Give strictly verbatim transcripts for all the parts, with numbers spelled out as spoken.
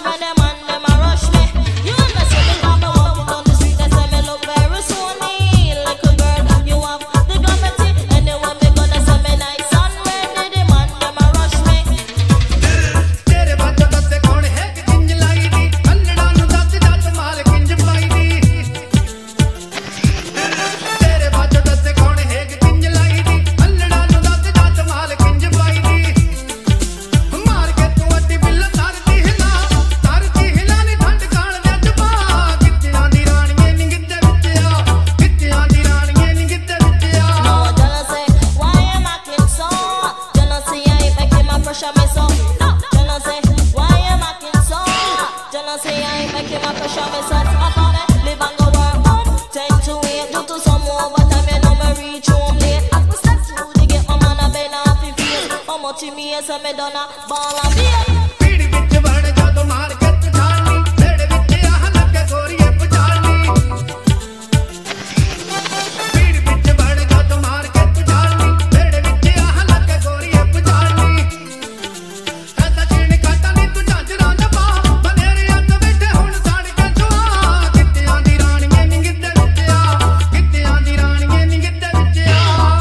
rush me, them and them a rush me. You mess with me, come and walk down the street, they say me look very sunny. Little girl, you have the gravity. Anyway, me gonna say me nice and ready. The man, them a rush me. तेरे बातों का से कौन है कि किंज लाई दी अन्नड़ा नु दस जात माल किंज पाई दी तेरे बातों का से कौन है कि किंज लाई दी अन्नड़ा नु दस जात माल किंज पाई दी मार के तू अड्डी बिल्ला तारती हिला तारती हिला नी ठंड काल दे जबा कित्तियां दी राणीए नी गिद्दे विच आ कित्तियां दी राणीए नी गिद्दे विच आ No, jealousy, why am I acting so? Jealousy, I ain't making my pressure me so. No, jealousy, why am I acting so? Jealousy, I ain't making my pressure me so. I found it, live and go work home. Ten to eight, due to some overtime, you know me reach home late. I was set to the get my man a been off in field. How much in me is a me done a ball and beat. पीड़ विच वड़ जादो मार के पछाड़नी बेड़े विच आह लगे गोरीए पछाड़नी पीड़ विच वड़ जादो मार के पछाड़नी बेड़े विच आह लगे गोरीए पछाड़नी ऐसा चीन काटा नी तू झांजरां दा पा बनेरे अंद बैठे हुण साड़ के छुआ कित्तियां दी राणीए नी गिद्दे विच आ कित्तियां दी राणीए नी गिद्दे विच आ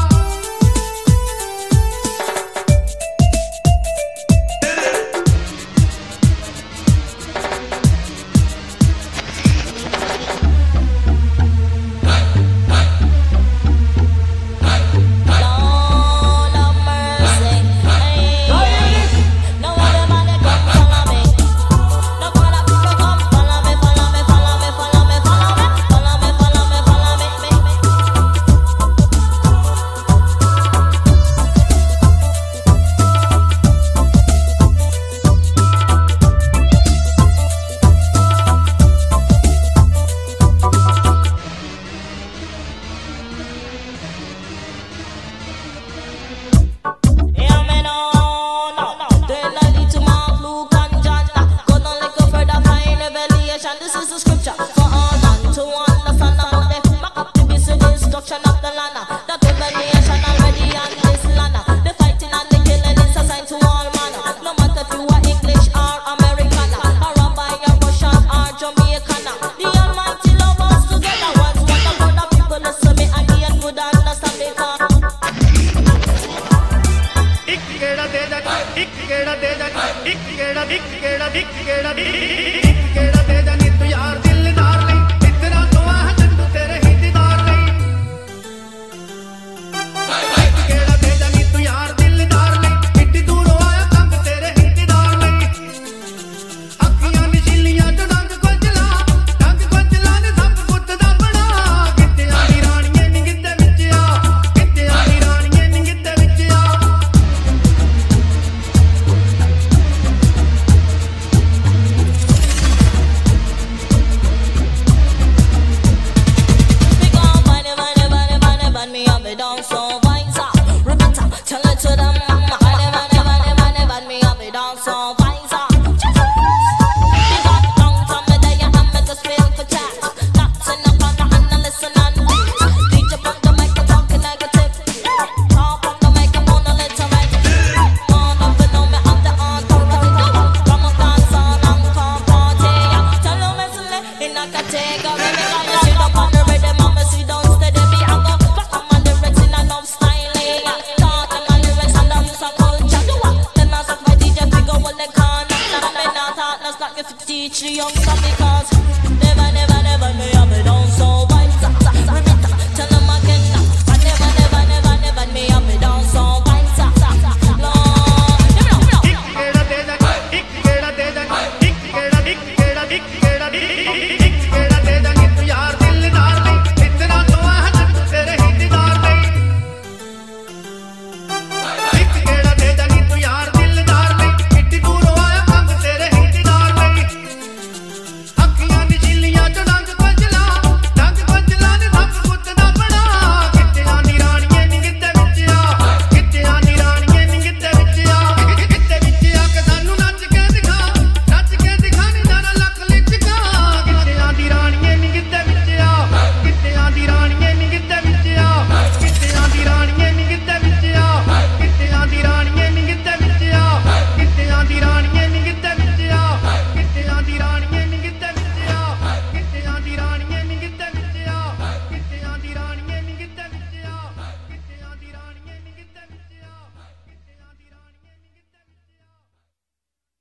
Lord have mercy, hey. No other man they come follow me. No other people come follow me, follow me, follow me, follow me, follow me, follow me, follow me, follow me, me, me. Yeah, me no, no, no. Then I need to mark Luke and John. Go down like a further find revelation. This is the scripture for all man to understand about the back up the basic destruction of the land. That revelation already on this land. The fighting and the killing is a sign to all man. No matter if you are English or American, or Rabbi or Russian or Jamaican. The Almighty love us together. Once what the other people listen me and the good understand because. ਇੱਕ ਗੇੜਾ ਦੇ ਜਾ ਇੱਕ ਗੇੜਾ ਦੇ ਜਾ ਇੱਕ ਗੇੜਾ ਇੱਕ ਗੇੜਾ ਇੱਕ ਗੇੜਾ ਇੱਕ ਗੇੜਾ ਦੇ ਜਾ ਨੀ ਤੂੰ ਯਾਰ ਦਿਲਦਾਰ ਲਈ ਇਤਨਾ ਤੋਂ ਆਹ ਜੰਦੂ ਤੇਰੇ ਹੀ ਦੀਦਾਰ ਲਈ ਇੱਕ ਗੇੜਾ ਦੇ ਜਾ ਨੀ ਤੂੰ ਯਾਰ ਦਿਲਦਾਰ ਲਈ ਇੱਡੀ ਦੂਰੋਂ ਆਇਆ ਕੰਗ ਤੇਰੇ ਹੀ ਦੀਦਾਰ ਲਈ ਅੱਖੀਆਂ ਨਸ਼ੀਲੀਆਂ ਤੋਂ ਡੰਗ ਕੋਜਲਾ ਡੰਗ ਕੋਜਲਾ ਨੇ ਸਭ ਪੁੱਤ ਦਾ ਬਣਾ ਕਿੱਤਿਆਂ ਦੀ ਰਾਣੀਏ ਨੀ ਗਿੱਧੇ ਵਿੱਚ ਆ ਕਿੱਤਿਆਂ ਦੀ ਰਾਣੀਏ ਨੀ ਗਿੱਧੇ ਵਿੱਚ ਆ We gon' find it, find it, find it, find it, find me up, it down so fine, so Rebecca, tell it to them, mama. Find it, find it, find it, find it, find me up, it down so fine, so we got long time me there, and me just feel for chat. Lots in the corner and I listen and D J on the mic, I talking negative. Talk on the mic, I'm on a little right. One of you know me, I'm the authority. Come on, dance all and come party. Tell them it's me in a category. Me got you sit up on the rhythm, and me sit down steady. Me I go back on my lyrics in a love styling. Talk on my lyrics and I use a culture. Do what? Then I suck my D J figure what they can't. Now me not talk, that's not if you teach the youngster because.